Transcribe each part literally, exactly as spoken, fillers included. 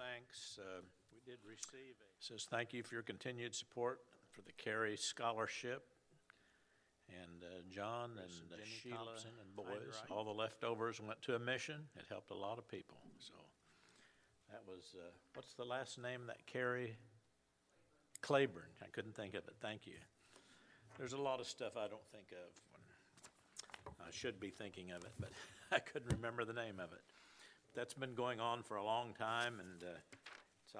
thanks. Uh, we did receive a... It says thank you for your continued support for the Carey Scholarship. And uh, John and uh, Sheila Thompson and boys, all the leftovers went to a mission. It helped a lot of people. So that was, uh, what's the last name of that Carey? Claiborne. I couldn't think of it. Thank you. There's a lot of stuff I don't think of when I should be thinking of it, but I couldn't remember the name of it. That's been going on for a long time, and uh, it's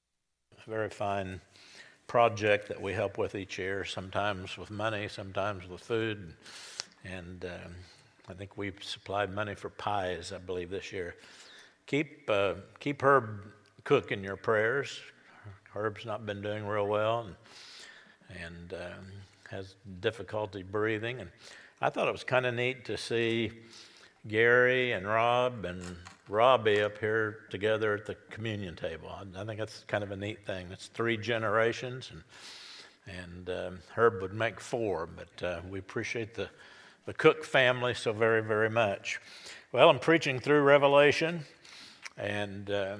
a very fine project that we help with each year, sometimes with money, sometimes with food. And um, I think we've supplied money for pies, I believe, this year. Keep uh, keep Herb Cook in your prayers. Herb's not been doing real well and, and um, has difficulty breathing. And I thought it was kind of neat to see Gary and Rob and Robbie up here together at the communion table. I, I think that's kind of a neat thing. That's three generations, and and um, Herb would make four, but uh, we appreciate the, the Cook family so very, very much. Well, I'm preaching through Revelation, and uh,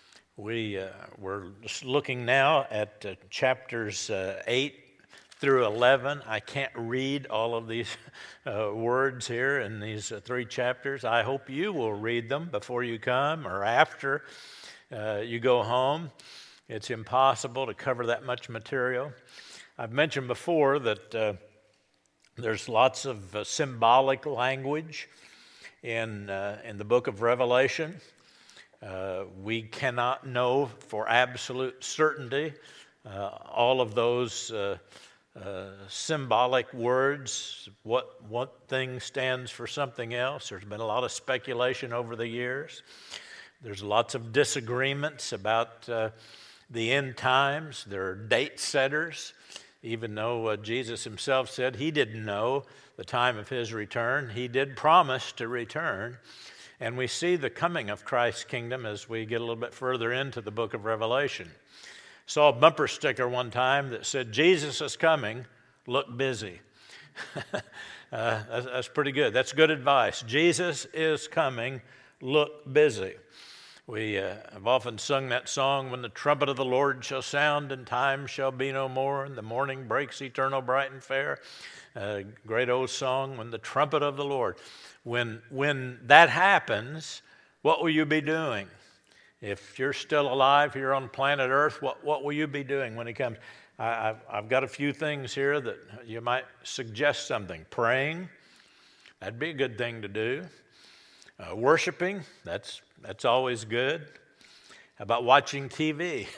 we, uh, we're just looking now at uh, chapters uh, eight through eleven. I can't read all of these uh, words here in these uh, three chapters. I hope you will read them before you come or after uh, you go home. It's impossible to cover that much material. I've mentioned before that uh, there's lots of uh, symbolic language in, uh, in the book of Revelation. Uh, we cannot know for absolute certainty uh, all of those uh, Uh, symbolic words, what what thing stands for something else. There's been a lot of speculation over the years. There's lots of disagreements about uh, the end times. There are date setters, even though uh, Jesus himself said he didn't know the time of his return. He did promise to return. And we see the coming of Christ's kingdom as we get a little bit further into the book of Revelation. Saw a bumper sticker one time that said, "Jesus is coming, look busy." uh, that's, that's pretty good. That's good advice. Jesus is coming, look busy. We uh, have often sung that song, "When the trumpet of the Lord shall sound and time shall be no more, and the morning breaks eternal, bright and fair." Uh, great old song, "When the trumpet of the Lord." When, when that happens, what will you be doing? If you're still alive here on planet Earth, what, what will you be doing when he comes? I, I've, I've got a few things here that you might suggest something. Praying, that'd be a good thing to do. Uh, worshiping, that's, that's always good. How about watching T V?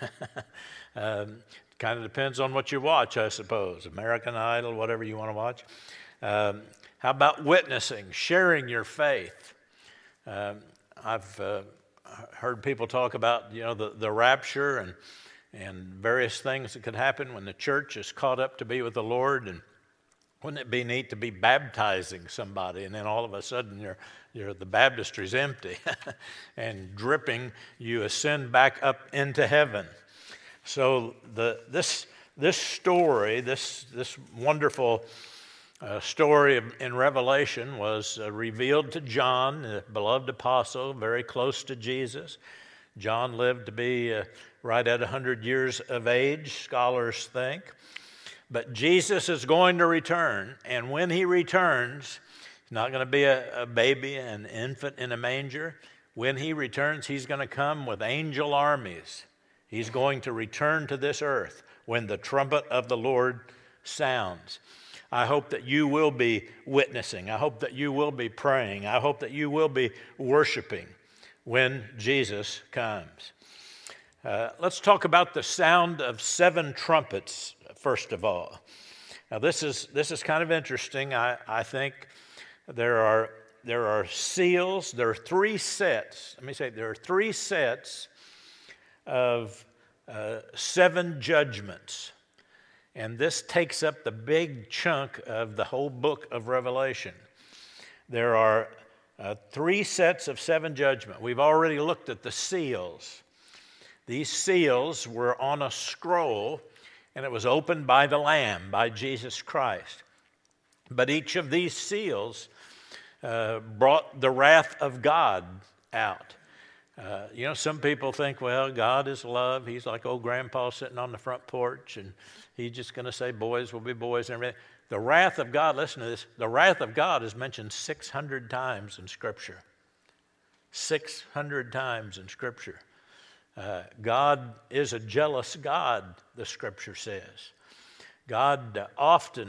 um, kind of depends on what you watch, I suppose. American Idol, whatever you want to watch. Um, how about witnessing, sharing your faith? Um, I've... Uh, heard people talk about, you know, the, the rapture and and various things that could happen when the church is caught up to be with the Lord. And wouldn't it be neat to be baptizing somebody, and then all of a sudden you're, you're the baptistry's empty and dripping, you ascend back up into heaven. So the this this story, this this wonderful Uh, story of, in Revelation was uh, revealed to John, the beloved apostle, very close to Jesus. John lived to be uh, right at one hundred years of age, scholars think. But Jesus is going to return, and when he returns, he's not going to be a, a baby, an infant in a manger. When he returns, he's going to come with angel armies. He's going to return to this earth when the trumpet of the Lord sounds. I hope that you will be witnessing. I hope that you will be praying. I hope that you will be worshiping when Jesus comes. Uh, let's talk about the sound of seven trumpets, first of all. Now, this is this is kind of interesting. I, I think there are there are seals. There are three sets. Let me say there are three sets of uh, seven judgments. And this takes up the big chunk of the whole book of Revelation. There are uh, three sets of seven judgments. We've already looked at the seals. These seals were on a scroll, and it was opened by the Lamb, by Jesus Christ. But each of these seals uh, brought the wrath of God out. Uh, you know, some people think, well, God is love. He's like old grandpa sitting on the front porch, and he's just going to say boys will be boys and everything. The wrath of God, listen to this, the wrath of God is mentioned six hundred times in Scripture. six hundred times in Scripture. Uh, God is a jealous God, the Scripture says. God uh, often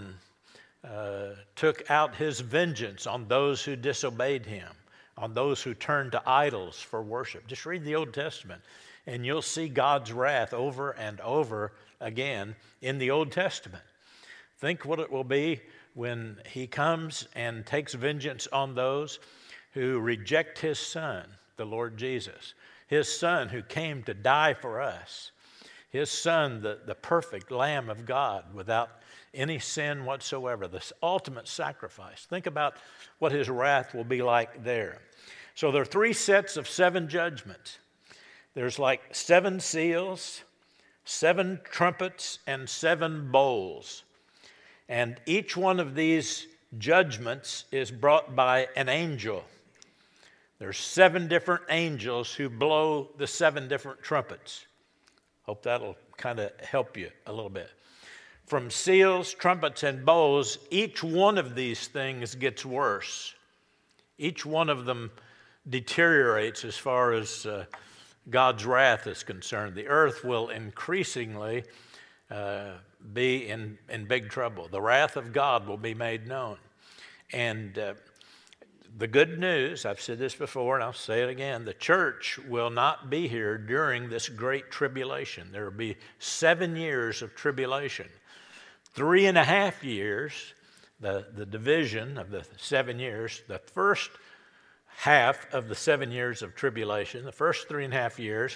uh, took out his vengeance on those who disobeyed him, on those who turned to idols for worship. Just read the Old Testament, and you'll see God's wrath over and over again in the Old Testament. Think what it will be when he comes and takes vengeance on those who reject his Son, the Lord Jesus. His Son who came to die for us. His Son, the, the perfect Lamb of God without any sin whatsoever, the ultimate sacrifice. Think about what his wrath will be like there. So there are three sets of seven judgments. There's like seven seals, seven trumpets, and seven bowls. And each one of these judgments is brought by an angel. There's seven different angels who blow the seven different trumpets. Hope that'll kind of help you a little bit. From seals, trumpets, and bowls, each one of these things gets worse. Each one of them deteriorates as far as uh, God's wrath is concerned. The earth will increasingly uh, be in, in big trouble. The wrath of God will be made known. And uh, the good news, I've said this before and I'll say it again, the church will not be here during this great tribulation. There will be seven years of tribulation. Three and a half years, the, the division of the seven years, the first half of the seven years of tribulation, the first three and a half years,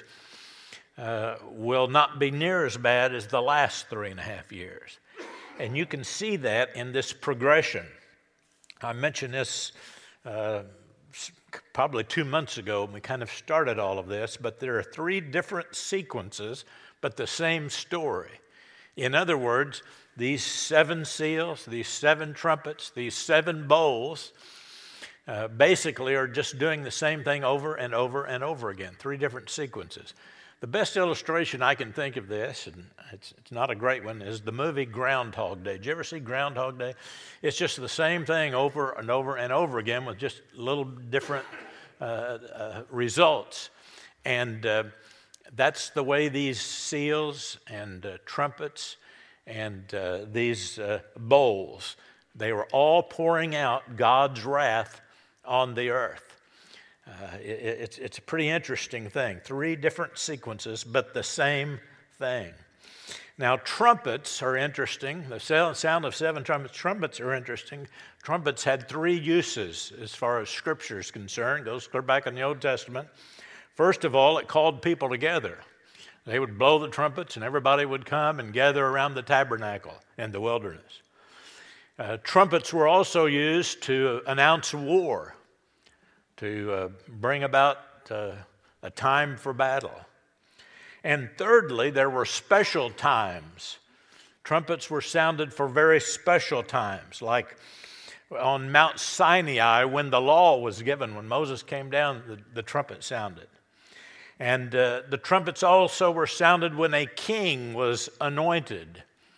uh, will not be near as bad as the last three and a half years. And you can see that in this progression. I mentioned this uh, probably two months ago when we kind of started all of this, but there are three different sequences, but the same story. In other words, these seven seals, these seven trumpets, these seven bowls, uh, basically are just doing the same thing over and over and over again, three different sequences. The best illustration I can think of this, and it's, it's not a great one, is the movie Groundhog Day. Did you ever see Groundhog Day? It's just the same thing over and over and over again with just little different uh, uh, results. And uh, that's the way these seals and uh, trumpets and uh, these uh, bowls, they were all pouring out God's wrath on the earth. Uh, it, it's, it's a pretty interesting thing. Three different sequences, but the same thing. Now, trumpets are interesting. The sound of seven trumpets, trumpets are interesting. Trumpets had three uses as far as Scripture is concerned. Goes clear back in the Old Testament. First of all, it called people together. They would blow the trumpets, and everybody would come and gather around the tabernacle in the wilderness. Uh, trumpets were also used to announce war, to uh, bring about uh, a time for battle. And thirdly, there were special times. Trumpets were sounded for very special times, like on Mount Sinai when the law was given. When Moses came down, the, the trumpet sounded. And uh, the trumpets also were sounded when a king was anointed.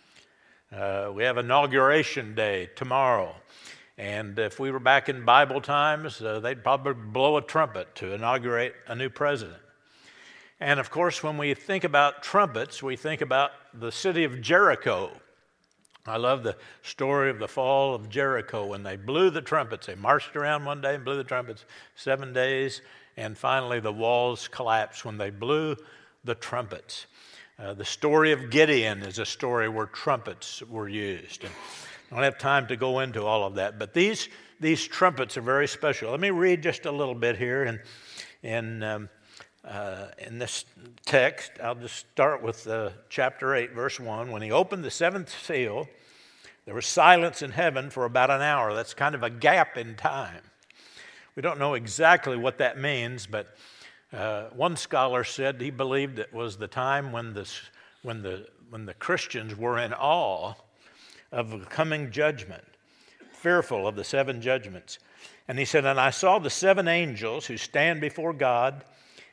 Uh, we have Inauguration Day tomorrow. And if we were back in Bible times, uh, they'd probably blow a trumpet to inaugurate a new president. And of course, when we think about trumpets, we think about the city of Jericho. I love the story of the fall of Jericho. When they blew the trumpets, they marched around one day and blew the trumpets seven days. And finally, the walls collapsed when they blew the trumpets. Uh, the story of Gideon is a story where trumpets were used. And I don't have time to go into all of that, but these these trumpets are very special. Let me read just a little bit here in in um, uh, in this text. I'll just start with uh, chapter eight, verse one. When he opened the seventh seal, there was silence in heaven for about an hour. That's kind of a gap in time. We don't know exactly what that means, but uh, one scholar said he believed it was the time when this when the when the Christians were in awe of the coming judgment, fearful of the seven judgments. And he said, and I saw the seven angels who stand before God,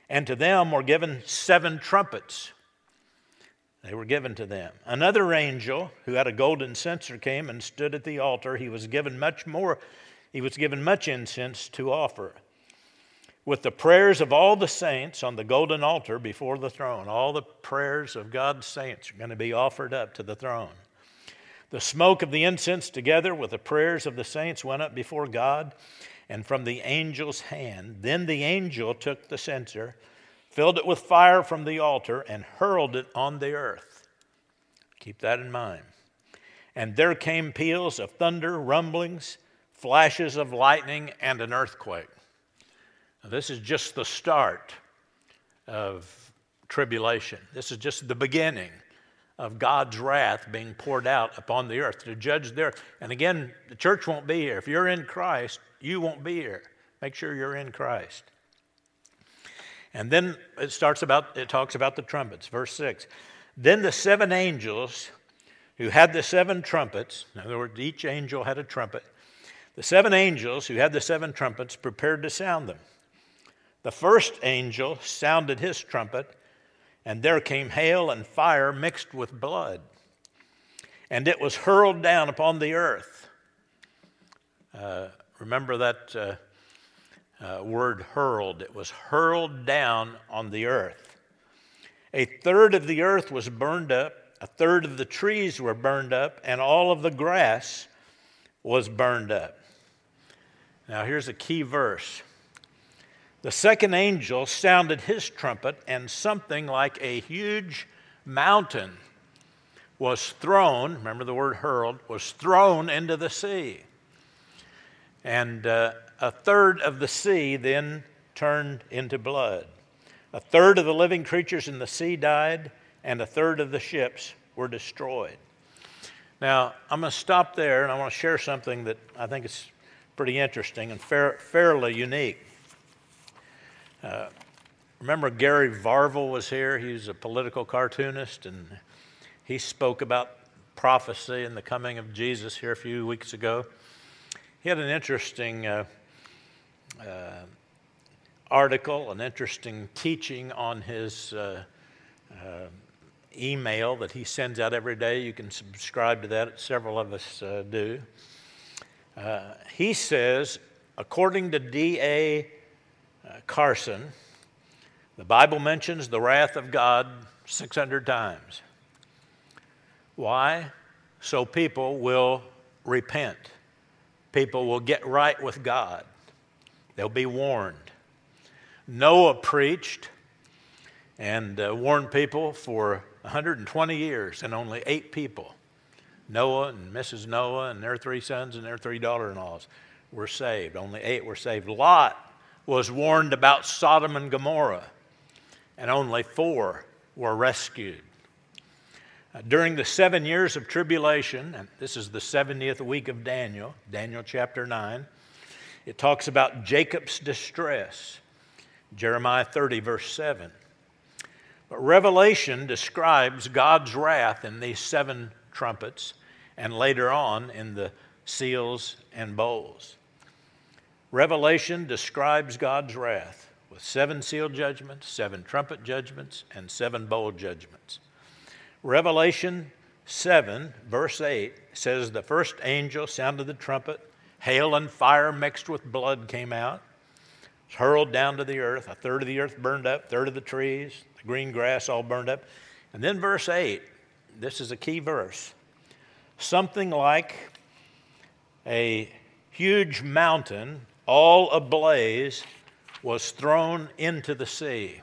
And to them were given seven trumpets. They were given to them. Another angel who had a golden censer came and stood at the altar. He was given much more, he was given much incense to offer, with the prayers of all the saints on the golden altar before the throne. All the prayers of God's saints are going to be offered up to the throne. The smoke of the incense together with the prayers of the saints went up before God and from the angel's hand. Then the angel took the censer, filled it with fire from the altar, and hurled it on the earth. Keep that in mind. And there came peals of thunder, rumblings, flashes of lightning, and an earthquake. Now, this is just the start of tribulation. This is just the beginning of God's wrath being poured out upon the earth to judge the earth. And again, the church won't be here. If you're in Christ, you won't be here. Make sure you're in Christ. And then it starts about, it talks about the trumpets. Verse six. Then the seven angels who had the seven trumpets, in other words, each angel had a trumpet. The seven angels who had the seven trumpets prepared to sound them. The first angel sounded his trumpet, and there came hail and fire mixed with blood, and it was hurled down upon the earth. Uh, remember that uh, uh, word hurled. It was hurled down on the earth. A third of the earth was burned up, a third of the trees were burned up, and all of the grass was burned up. Now here's a key verse. The second angel sounded his trumpet, and something like a huge mountain was thrown, remember the word hurled, was thrown into the sea. And uh, a third of the sea then turned into blood. A third of the living creatures in the sea died, and a third of the ships were destroyed. Now, I'm going to stop there, and I want to share something that I think is pretty interesting and fair, fairly unique. Uh, remember Gary Varvel was here. He was a political cartoonist, and he spoke about prophecy and the coming of Jesus here a few weeks ago. He had an interesting uh, uh, article, an interesting teaching on his uh, uh, email that he sends out every day. You can subscribe to that. Several of us uh, do. Uh, he says, according to D A Uh, Carson, the Bible mentions the wrath of God six hundred times. Why? So people will repent. People will get right with God. They'll be warned. Noah preached and uh, warned people for one hundred twenty years, and only eight people, Noah and Missus Noah and their three sons and their three daughter-in-laws, were saved. Only eight were saved. Lot was warned about Sodom and Gomorrah, and only four were rescued. Uh, during the seven years of tribulation, and this is the seventieth week of Daniel, Daniel chapter nine, it talks about Jacob's distress, Jeremiah thirty, verse seven. But Revelation describes God's wrath in these seven trumpets, and later on in the seals and bowls. Revelation describes God's wrath with seven seal judgments, seven trumpet judgments, and seven bowl judgments. Revelation seven, verse eight, says the first angel sounded the trumpet, hail and fire mixed with blood came out, was hurled down to the earth, a third of the earth burned up, a third of the trees, the green grass all burned up. And then verse eight, this is a key verse, something like a huge mountain all ablaze was thrown into the sea.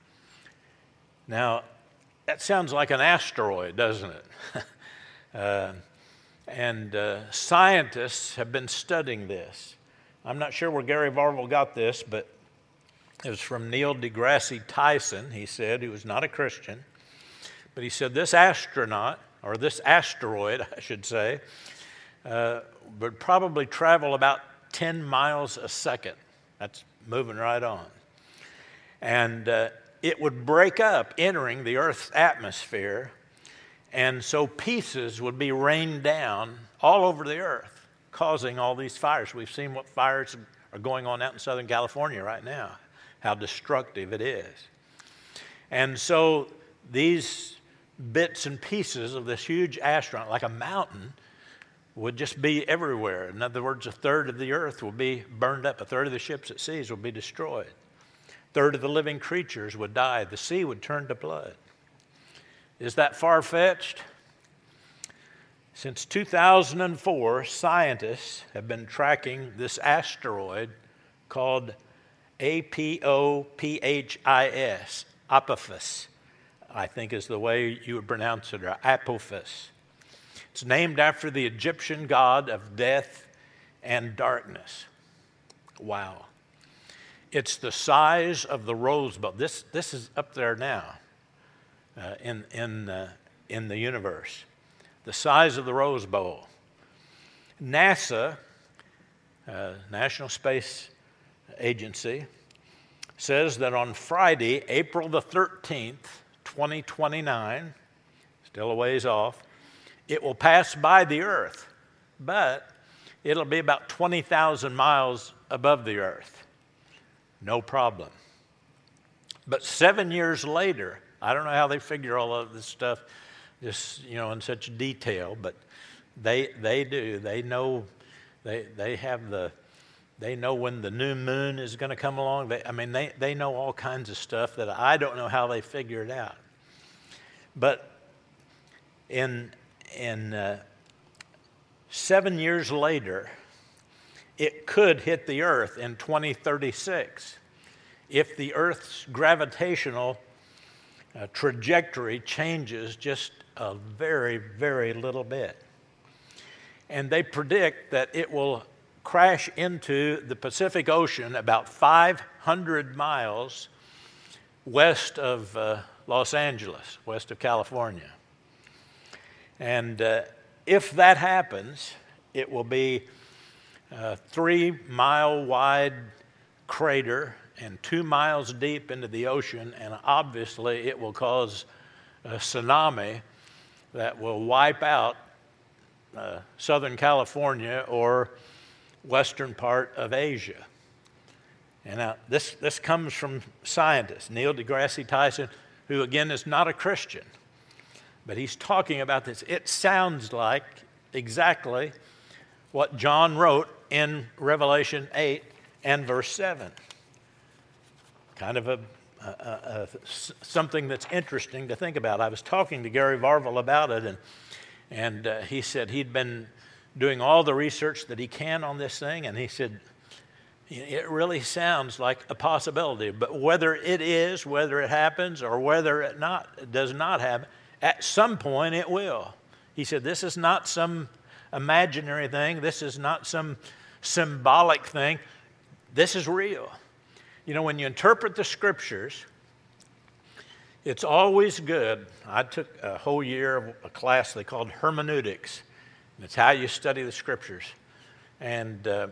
Now, that sounds like an asteroid, doesn't it? uh, and uh, scientists have been studying this. I'm not sure where Gary Varvel got this, but it was from Neil deGrasse Tyson, he said. He was not a Christian. But he said this astronaut, or this asteroid, I should say, uh, would probably travel about ten miles a second. That's moving right on. And uh, it would break up entering the Earth's atmosphere, and so pieces would be rained down all over the earth, causing all these fires. We've seen what fires are going on out in Southern California right now, how destructive it is. And so these bits and pieces of this huge asteroid, like a mountain, would just be everywhere. In other words, a third of the earth will be burned up. A third of the ships at sea will be destroyed. A third of the living creatures would die. The sea would turn to blood. Is that far-fetched? Since two thousand four, scientists have been tracking this asteroid called A P O P H I S, Apophis, I think is the way you would pronounce it, or Apophis. It's named after the Egyptian god of death and darkness. Wow. It's the size of the Rose Bowl. This, this is up there now uh, in, in, uh, in the universe. The size of the Rose Bowl. NASA, uh, National Space Agency, says that on Friday, April the thirteenth, twenty twenty-nine, still a ways off, it will pass by the Earth, but it'll be about twenty thousand miles above the Earth. No problem. But seven years later, I don't know how they figure all of this stuff just, you know, in such detail, but they they do. They know, they they have the, they know when the new moon is going to come along. They, I mean, they, they know all kinds of stuff that I don't know how they figure it out. But in, in uh, seven years later, it could hit the Earth in twenty thirty-six if the Earth's gravitational uh, trajectory changes just a very, very little bit. And they predict that it will crash into the Pacific Ocean about five hundred miles west of uh, Los Angeles, west of California. And uh, if that happens, it will be a three-mile wide crater and two miles deep into the ocean, and obviously it will cause a tsunami that will wipe out uh, Southern California or western part of Asia. And now this, this comes from scientists, Neil deGrasse Tyson, who again is not a Christian, but he's talking about this. It sounds like exactly what John wrote in Revelation eight and verse seven. Kind of a, a, a, a something that's interesting to think about. I was talking to Gary Varvel about it, and and uh, he said he'd been doing all the research that he can on this thing, and he said it really sounds like a possibility. But whether it is, whether it happens, or whether it not it does not happen, at some point it will. He said this is not some imaginary thing. This is not some symbolic thing. This is real. You know, when you interpret the scriptures, it's always good. I took a whole year of a class they called hermeneutics. It's how you study the scriptures. And uh, uh,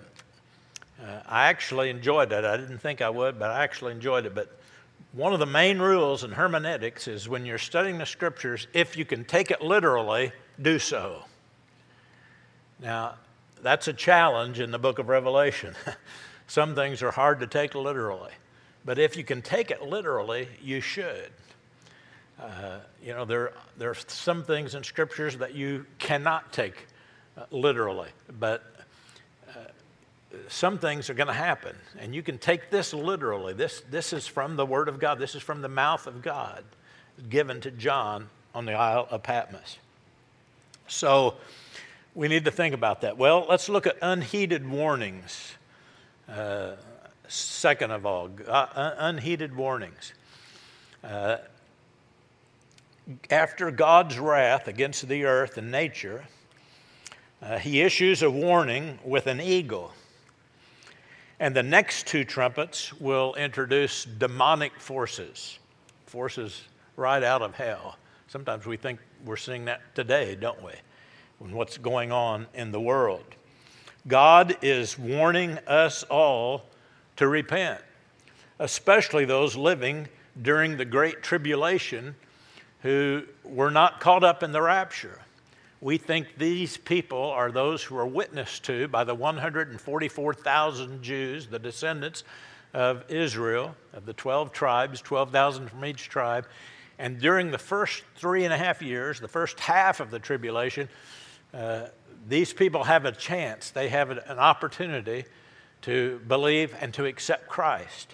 I actually enjoyed it. I didn't think I would, but I actually enjoyed it. But one of the main rules in hermeneutics is when you're studying the scriptures, if you can take it literally, do so. Now, that's a challenge in the book of Revelation. Some things are hard to take literally. But if you can take it literally, you should. Uh, you know, there, there are some things in scriptures that you cannot take uh, literally. But uh, some things are going to happen. And you can take this literally. This, this is from the Word of God. This is from the mouth of God given to John on the Isle of Patmos. So we need to think about that. Well, let's look at unheeded warnings. Uh, second of all, uh, unheeded warnings. Uh, after God's wrath against the earth and nature, uh, he issues a warning with an eagle. And the next two trumpets will introduce demonic forces, forces right out of hell. Sometimes we think we're seeing that today, don't we? When what's going on in the world. God is warning us all to repent, especially those living during the Great Tribulation who were not caught up in the rapture. We think these people are those who are witnessed to by the one hundred forty-four thousand Jews, the descendants of Israel, of the twelve tribes, twelve thousand from each tribe. And during the first three and a half years, the first half of the tribulation, uh, these people have a chance. They have an opportunity to believe and to accept Christ.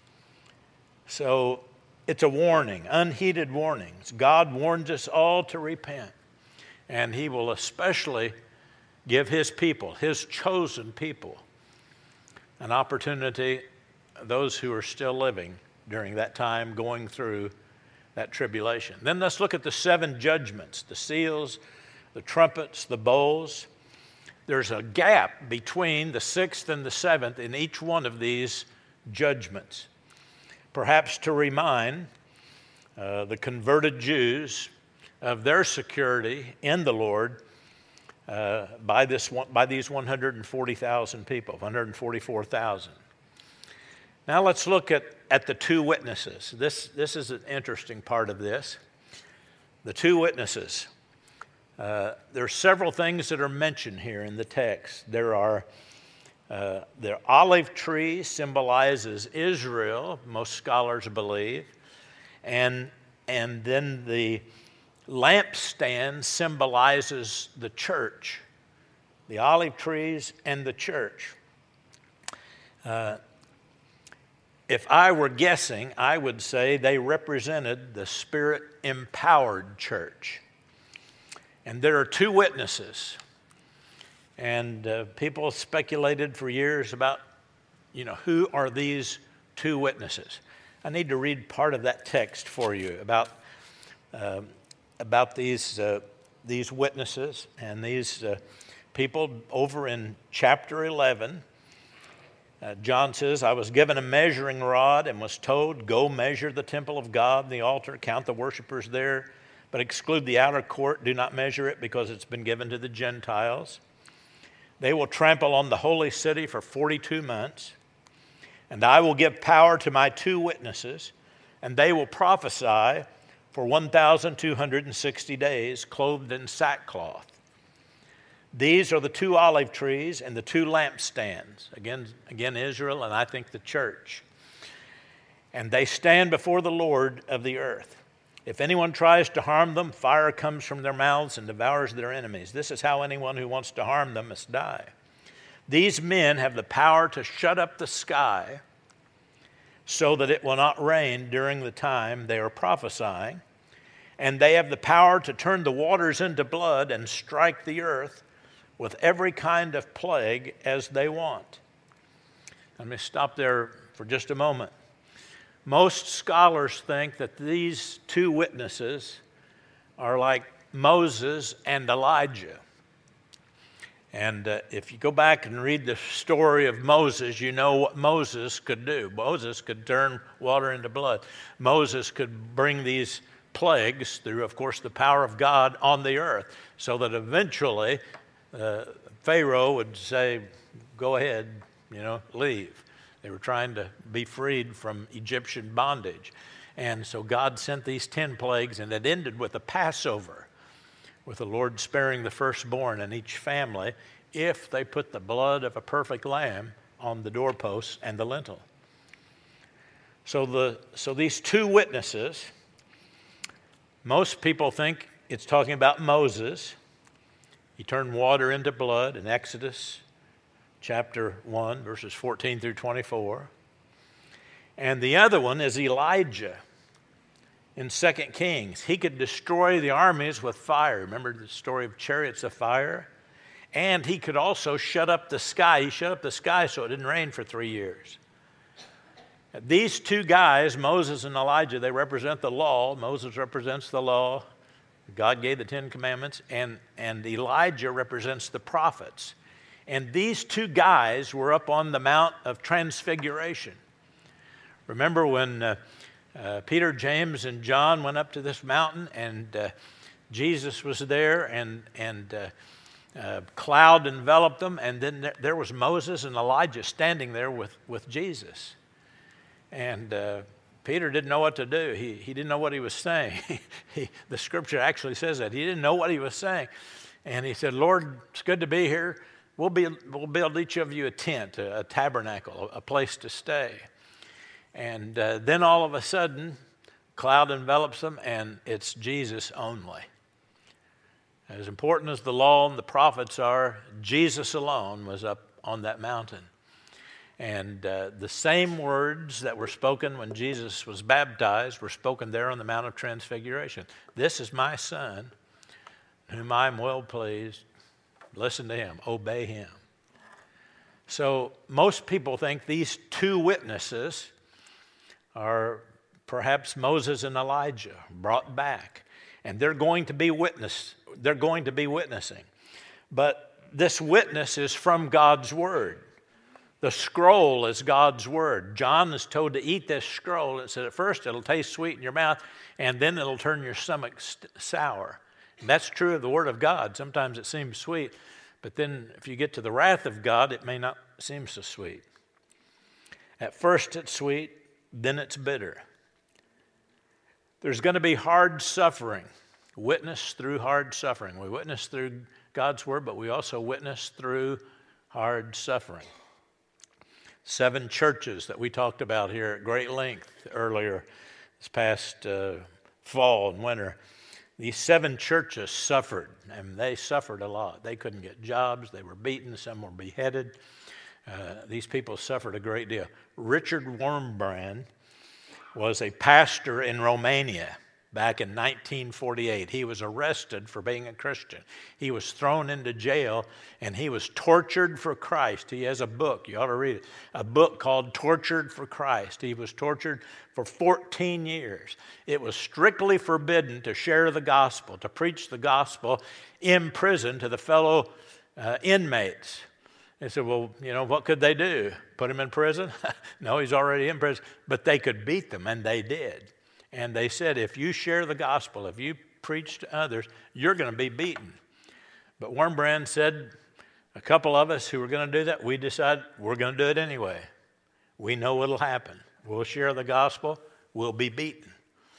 So it's a warning, unheeded warnings. God warns us all to repent. And he will especially give his people, his chosen people, an opportunity, those who are still living during that time, going through that tribulation. Then let's look at the seven judgments, the seals, the trumpets, the bowls. There's a gap between the sixth and the seventh in each one of these judgments. Perhaps to remind uh, the converted Jews of their security in the Lord uh, by, this one, by these one hundred forty thousand people, one hundred forty-four thousand. Now let's look at, at the two witnesses. This, this is an interesting part of this. The two witnesses. Uh, there are several things that are mentioned here in the text. There are uh, the olive tree symbolizes Israel, most scholars believe, and, and then the lampstand symbolizes the church, the olive trees and the church. Uh, if I were guessing, I would say they represented the Spirit-empowered church. And there are two witnesses. And uh, people speculated for years about, you know, who are these two witnesses? I need to read part of that text for you about, uh, about these, uh, these witnesses and these uh, people over in chapter eleven. Uh, John says, I was given a measuring rod and was told, go measure the temple of God and the altar, count the worshipers there, but exclude the outer court. Do not measure it because it's been given to the Gentiles. They will trample on the holy city for forty-two months, and I will give power to my two witnesses, and they will prophesy for one thousand two hundred sixty days, clothed in sackcloth. These are the two olive trees and the two lampstands. Again, again, Israel, and I think the church. And they stand before the Lord of the earth. If anyone tries to harm them, fire comes from their mouths and devours their enemies. This is how anyone who wants to harm them must die. These men have the power to shut up the sky so that it will not rain during the time they are prophesying. And they have the power to turn the waters into blood and strike the earth with every kind of plague as they want. Let me stop there for just a moment. Most scholars think that these two witnesses are like Moses and Elijah. And uh, if you go back and read the story of Moses, you know what Moses could do. Moses could turn water into blood. Moses could bring these plagues through, of course, the power of God on the earth, so that eventually uh, Pharaoh would say, go ahead, you know, leave. They were trying to be freed from Egyptian bondage. And so God sent these ten plagues, and it ended with a Passover, with the Lord sparing the firstborn in each family if they put the blood of a perfect lamb on the doorposts and the lintel. So, the, so these two witnesses, most people think it's talking about Moses. He turned water into blood in Exodus chapter one, verses fourteen through twenty-four. And the other one is Elijah in Second Kings. He could destroy the armies with fire. Remember the story of chariots of fire? And he could also shut up the sky. He shut up the sky so it didn't rain for three years. These two guys, Moses and Elijah, they represent the law. Moses represents the law. God gave the Ten Commandments. And, and Elijah represents the prophets. And these two guys were up on the Mount of Transfiguration. Remember when uh, uh, Peter, James, and John went up to this mountain, and uh, Jesus was there, and, and uh, uh, cloud enveloped them, and then there, there was Moses and Elijah standing there with, with Jesus. And uh, Peter didn't know what to do. He, he didn't know what he was saying. he, the scripture actually says that. He didn't know what he was saying. And he said, Lord, it's good to be here. We'll, be, we'll build each of you a tent, a, a tabernacle, a, a place to stay. And uh, then all of a sudden, cloud envelops them, and it's Jesus only. As important as the law and the prophets are, Jesus alone was up on that mountain. And uh, the same words that were spoken when Jesus was baptized were spoken there on the Mount of Transfiguration. This is my Son, whom I am well pleased. Listen to him, obey him. So most people think these two witnesses are perhaps Moses and Elijah brought back, and they're going to be witness. They're going to be witnessing. But this witness is from God's word. The scroll is God's word. John is told to eat this scroll. It said at first it'll taste sweet in your mouth, and then it'll turn your stomach st- sour. And that's true of the word of God. Sometimes it seems sweet, but then if you get to the wrath of God, it may not seem so sweet. At first it's sweet, then it's bitter. There's going to be hard suffering. Witness through hard suffering. We witness through God's word, but we also witness through hard suffering. Seven churches that we talked about here at great length earlier this past uh, fall and winter. These seven churches suffered, and they suffered a lot. They couldn't get jobs. They were beaten. Some were beheaded. Uh, these people suffered a great deal. Richard Wurmbrand was a pastor in Romania back in nineteen forty-eight. He was arrested for being a Christian. He was thrown into jail, and he was tortured for Christ. He has a book. You ought to read it. A book called Tortured for Christ. He was tortured for fourteen years. It was strictly forbidden to share the gospel, to preach the gospel in prison to the fellow uh, inmates. They said, well, you know, what could they do? Put him in prison? No, he's already in prison. But they could beat them, and they did. And they said, if you share the gospel, if you preach to others, you're going to be beaten. But Wurmbrand said, a couple of us who were going to do that, we decided we're going to do it anyway. We know what'll happen. We'll share the gospel. We'll be beaten.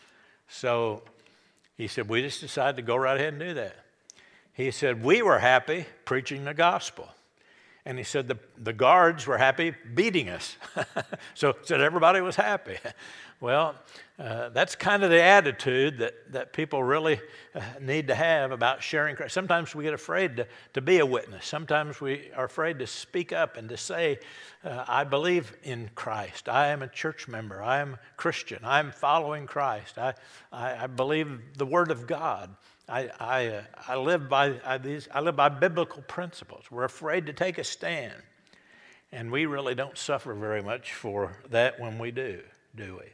So he said, we just decided to go right ahead and do that. He said, we were happy preaching the gospel. And he said the, the guards were happy beating us. So said everybody was happy. Well, uh, that's kind of the attitude that, that people really uh, need to have about sharing Christ. Sometimes we get afraid to, to be a witness. Sometimes we are afraid to speak up and to say, uh, I believe in Christ. I am a church member. I am a Christian. I'm following Christ. I, I, I believe the Word of God. I, I, uh, I, live by, I, these, I live by biblical principles. We're afraid to take a stand. And we really don't suffer very much for that when we do, do we?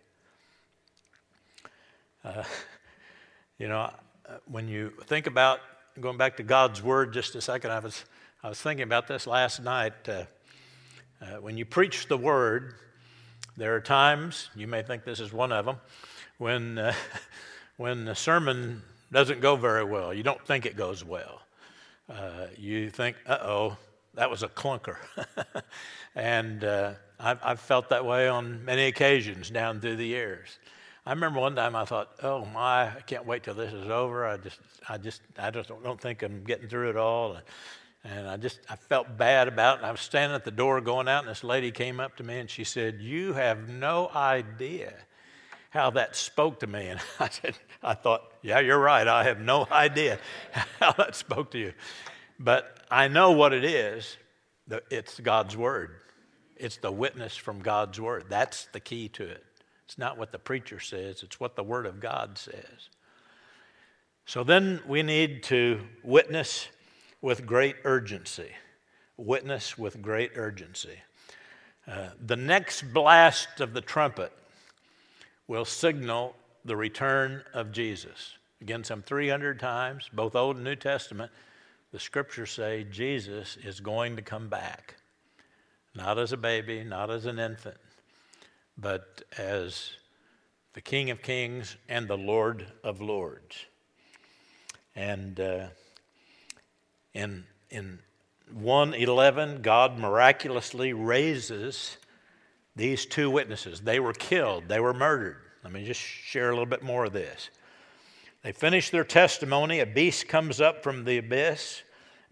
Uh, you know, when you think about going back to God's Word just a second, I was, I was thinking about this last night. Uh, uh, when you preach the Word, there are times, you may think this is one of them, when, uh, when the sermon doesn't go very well. You don't think it goes well. Uh, you think, uh-oh, that was a clunker. And uh, I've, I've felt that way on many occasions down through the years. I remember one time I thought, oh my, I can't wait till this is over. I just, I just, I just don't think I'm getting through it all. And, and I just, I felt bad about it. And I was standing at the door going out, and this lady came up to me and she said, you have no idea how that spoke to me. And I said, I thought, yeah, you're right. I have no idea how that spoke to you. But I know what it is. It's God's Word. It's the witness from God's Word. That's the key to it. It's not what the preacher says. It's what the Word of God says. So then we need to witness with great urgency. Witness with great urgency. Uh, the next blast of the trumpet will signal the return of Jesus. Again, some three hundred times, both Old and New Testament, the Scriptures say Jesus is going to come back. Not as a baby, not as an infant, but as the King of Kings and the Lord of Lords. And uh, in, in one eleven, God miraculously raises these two witnesses. They were killed. They were murdered. Let me just share a little bit more of this. They finish their testimony. A beast comes up from the abyss.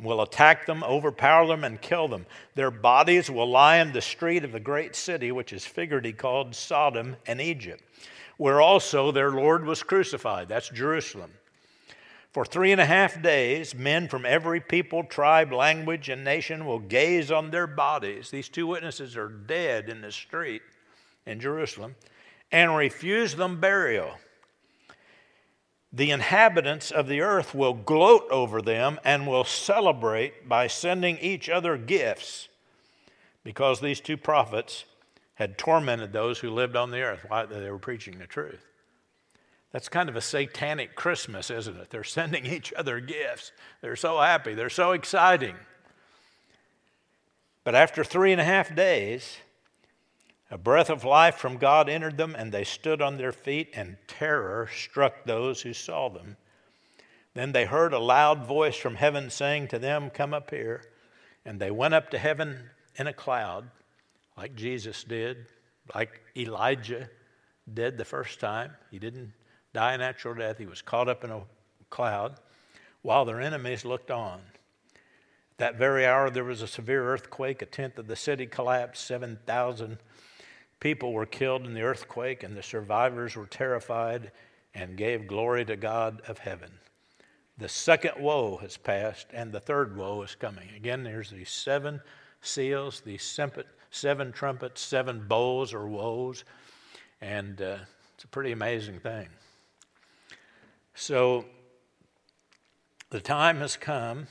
will attack them, overpower them, and kill them. Their bodies will lie in the street of the great city, which is figuratively called Sodom and Egypt, where also their Lord was crucified. That's Jerusalem. For three and a half days, men from every people, tribe, language, and nation will gaze on their bodies. These two witnesses are dead in the street in Jerusalem, and refuse them burial. The inhabitants of the earth will gloat over them and will celebrate by sending each other gifts, because these two prophets had tormented those who lived on the earth while they were preaching the truth. That's kind of a satanic Christmas, isn't it? They're sending each other gifts. They're so happy. They're so exciting. But after three and a half days, a breath of life from God entered them, and they stood on their feet, and terror struck those who saw them. Then they heard a loud voice from heaven saying to them, "Come up here." And they went up to heaven in a cloud, like Jesus did, like Elijah did the first time. He didn't die a natural death. He was caught up in a cloud while their enemies looked on. That very hour there was a severe earthquake. A tenth of the city collapsed. seven thousand people were killed in the earthquake, and the survivors were terrified and gave glory to God of heaven. The second woe has passed, and the third woe is coming. Again, there's these seven seals, these seven trumpets, seven bowls or woes, and uh, it's a pretty amazing thing. So the time has come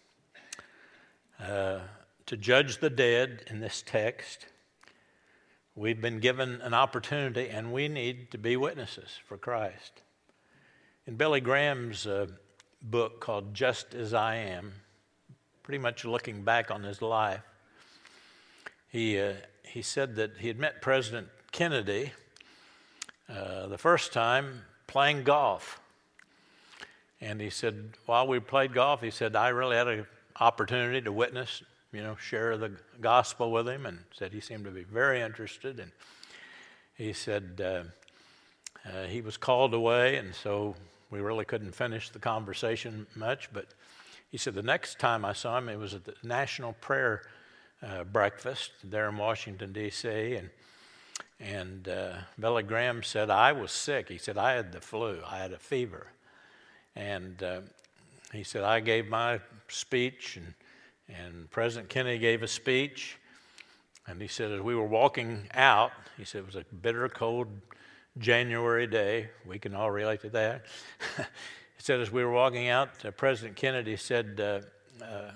uh, to judge the dead in this text. We've been given an opportunity, and we need to be witnesses for Christ. In Billy Graham's uh, book called Just As I Am, pretty much looking back on his life, he, uh, he said that he had met President Kennedy uh, the first time playing golf. And he said, while we played golf, he said, I really had an opportunity to witness, you know, share the gospel with him, and said he seemed to be very interested. And he said uh, uh, he was called away, and so we really couldn't finish the conversation much. But he said the next time I saw him, it was at the National Prayer uh, Breakfast there in Washington, D C, and and uh, Billy Graham said, I was sick. He said, I had the flu. I had a fever. And uh, he said, I gave my speech, and, and President Kennedy gave a speech. And he said, as we were walking out, he said it was a bitter, cold January day. We can all relate to that. He said, as we were walking out, uh, President Kennedy said, uh, uh,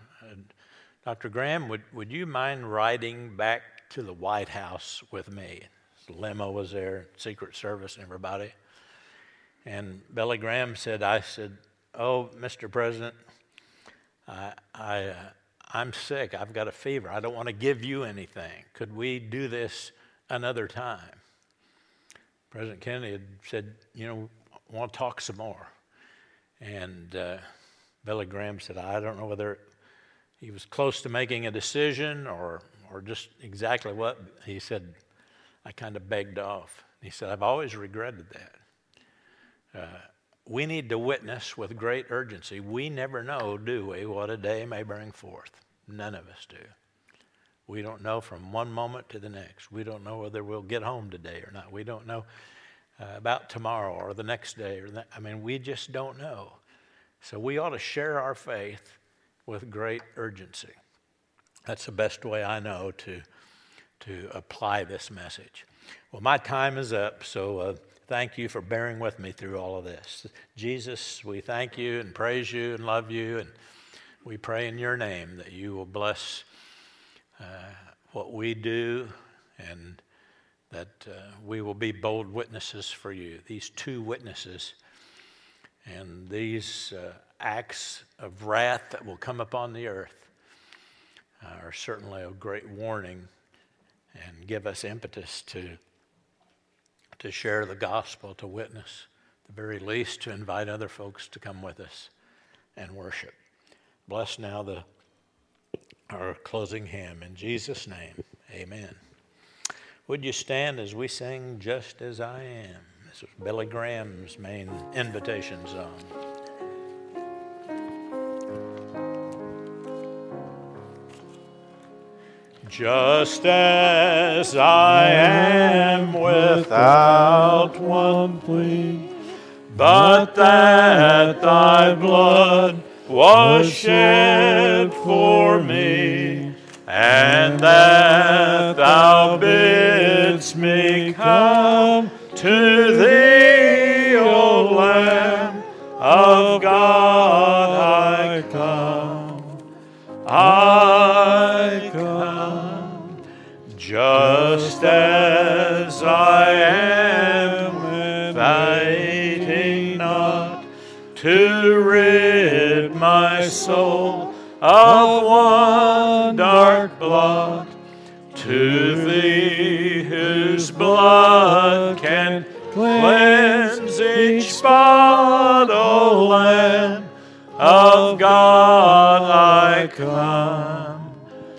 Doctor Graham, would, would you mind riding back to the White House with me? The limo was there, Secret Service and everybody. And Billy Graham said, I said, oh, Mister President, I, I, uh, I'm sick. I've got a fever. I don't want to give you anything. Could we do this another time? President Kennedy had said, you know, I want to talk some more. And uh, Billy Graham said, I don't know whether he was close to making a decision or, or just exactly what. He said, I kind of begged off. He said, I've always regretted that. Uh, we need to witness with great urgency. We never know, do we, what a day may bring forth. None of us do. We don't know from one moment to the next. We don't know whether we'll get home today or not. We don't know uh, about tomorrow or the next day. Or the, I mean, we just don't know. So we ought to share our faith with great urgency. That's the best way I know to, to apply this message. Well, my time is up, so uh, thank you for bearing with me through all of this. Jesus, we thank you and praise you and love you, and we pray in your name that you will bless uh, what we do, and that uh, we will be bold witnesses for you, these two witnesses, and these uh, acts of wrath that will come upon the earth uh, are certainly a great warning and give us impetus to to share the gospel, to witness, at the very least to invite other folks to come with us and worship. Bless now the our closing hymn. In Jesus' name, amen. Would you stand as we sing Just As I Am? This was Billy Graham's main invitation song. Just as I am without one plea, but that thy blood was shed for me, and that thou bidst me come to thee, O Lamb of God, I come, I come, just as I am, fighting not to rid my soul of one dark blot, to thee whose blood can cleanse each spot, O Lamb of God, I come,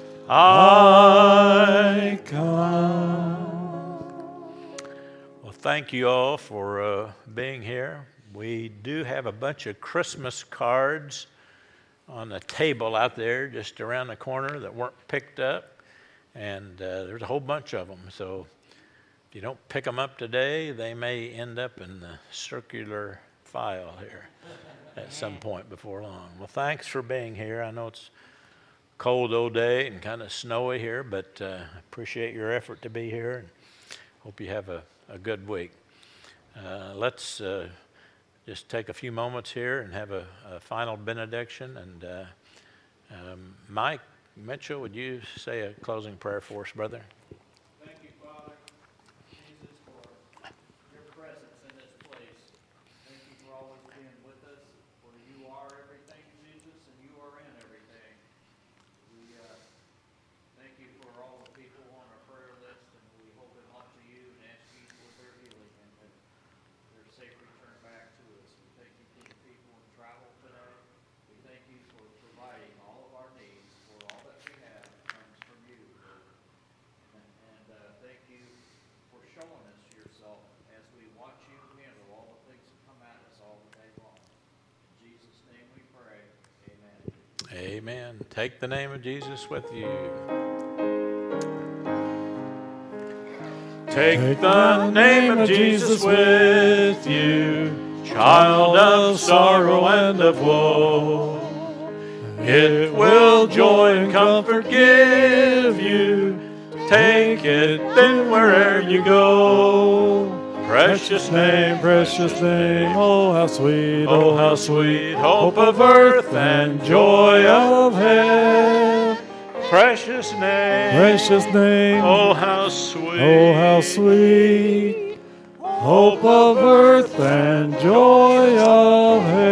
I come. Well, thank you all for uh, being here. We do have a bunch of Christmas cards on the table out there just around the corner that weren't picked up, and uh, there's a whole bunch of them. So if you don't pick them up today, they may end up in the circular file here at some point before long. Well, thanks for being here. I know it's a cold old day and kind of snowy here, but uh, I appreciate your effort to be here, and hope you have a, a good week. Uh, let's uh, just take a few moments here and have a, a final benediction. And uh, um, Mike Mitchell, would you say a closing prayer for us, brother? Thank you, Father Jesus, for your presence in this place. Thank you for always being with us, for you are everything, Jesus, and you are in everything. We uh, thank you for all the people on our prayer list, and we hold them up to you and ask you for their healing and that their safe return back to us. We thank you for the people in travel today. We thank you for providing all of our needs, for all that we have comes from you, Lord. And, and uh, thank you for showing us yourself as we watch you handle all the things that come at us all the day long. In Jesus' name we pray. Amen. Amen. Take the name of Jesus with you. Take the name of Jesus with you, child of sorrow and of woe. It will joy and comfort give you. Take it then wherever you go. Precious name, precious name, oh how sweet, oh how sweet, hope of earth and joy of heaven. Precious name, precious name, oh how sweet, oh how sweet, hope of earth and joy of heaven.